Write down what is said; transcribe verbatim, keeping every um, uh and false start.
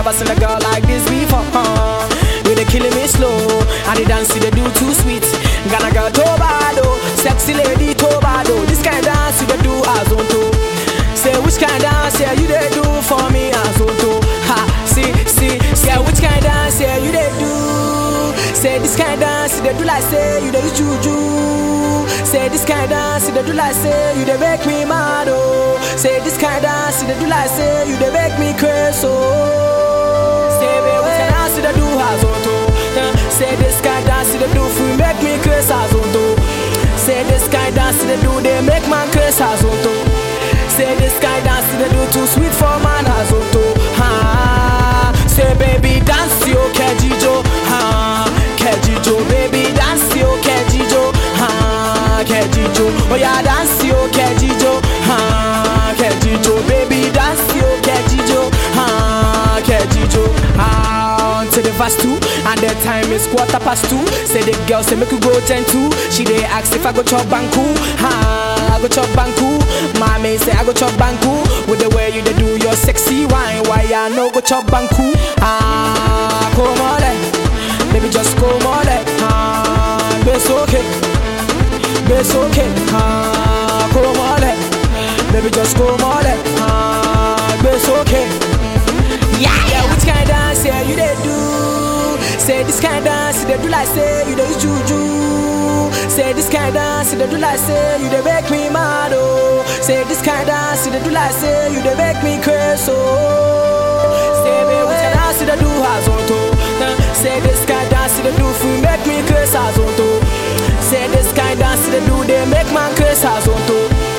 never seen a girl like this before. Uh, you they killing me slow, and the dance you they do too sweet. Ghana girl Tobado, sexy lady Tobado. This kind of dance you they do as on to. Say which kind of dance yeah you they do for me as on to. Ha, see, see, say which kind of dance yeah you they do. Say this kind of dance you they do like say you they use juju. Say this kind of dance you they do like say you they make me mad oh. Say this kind of dance you they do like say you they make me crazy oh. Say baby which kind of dance you they do as on to. Say this kind of dance they do for you make me crazy as on to. Say this kind of dance they do they make man crazy as on to. Say this kind of dance they do too sweet for man as on to. Ha. Say baby dance yo kejijo. Ha. Kejijo baby dance yo kejijo. Ha. Kejijo. Oh yeah dance yo kejijo. Ha. Kejijo baby dance yo kejijo. Ha. Kejijo. Ha. To the verse two, and the time is quarter past two. Say the girl say make you go ten two. She dey ask if I go chop banku. Ha, I go chop banku. Mommy say I go chop banku. With the way you dey do your sexy wine, why I no go chop banku? Ah, come on there, baby just come on there. Ah, it's okay, it's okay. Ah, come on there, baby just come on there. Ah, it's okay. Yeah, yeah, which kind of dance yeah you they do? Say this kind of dance they do like say you they use juju. Say this kind of dance they do like say you they make me mad oh. Say this kind of dance they do like say you they make me crazy oh. Say baby which kind of dance they do as on to. Say this kind of dance they do for you make me crazy as on to. Say this kind of dance they do they make man crazy as on to.